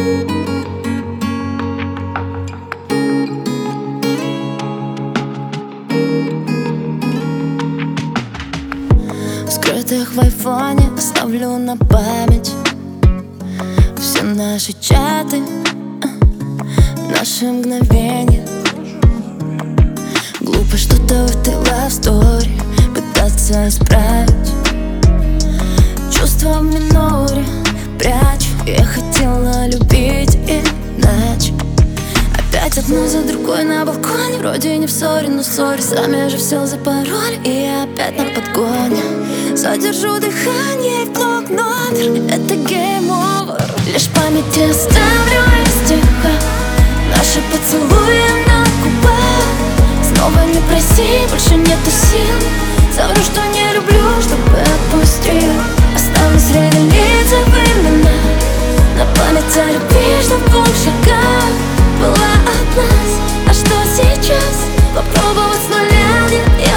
Скрытых в айфоне оставлю на память все наши чаты, наши мгновения. Глупо что-то в этой love story пытаться исправить. Чувства в миноре прячу. Я хотела любить иначе. Опять одну за другой на балконе. Вроде не в ссоре, но ссоре. Сами же все запороли, и я опять на подгоне. Задержу дыхание в блокнот. Это game over. Лишь память оставлю из стиха. Наши поцелуи на губах. Снова не проси, больше нету сил. Совру, что не люблю, чтобы отпустил. Останусь среди лиц имена. На память о любви, что в двух шагах была от нас. А что сейчас? Попробовать с нуля, нет, я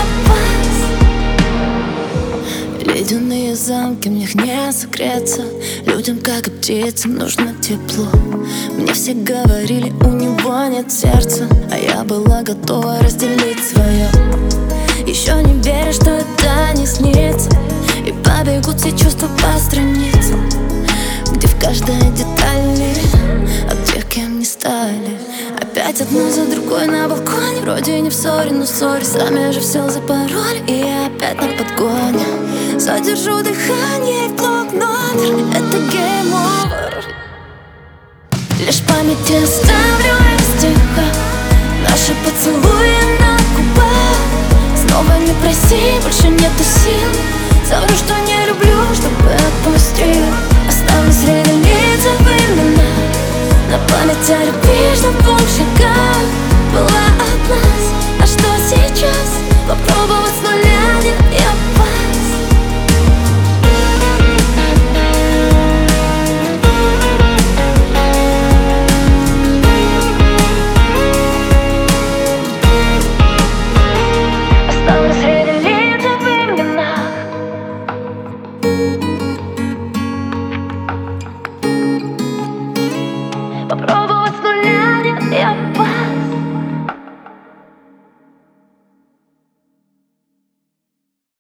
пас. Ледяные замки, в них не согреться. Людям, как и птицам, нужно тепло. Мне все говорили, у него нет сердца, а я была готова разделить свое. Еще не верю, что это не снится. И побегут все чувства по страницам, где в каждой детали от тех, кем не стали. Опять одну за другой на балконе. Вроде не в ссоре, но ссоре. Сами же все запороли, и я опять на подгоне. Задержу дыхание в блокнот. Это game over. Лишь память оставлю из стиха. Наши поцелуи на губах. Снова не проси, больше нету сил. Совру, что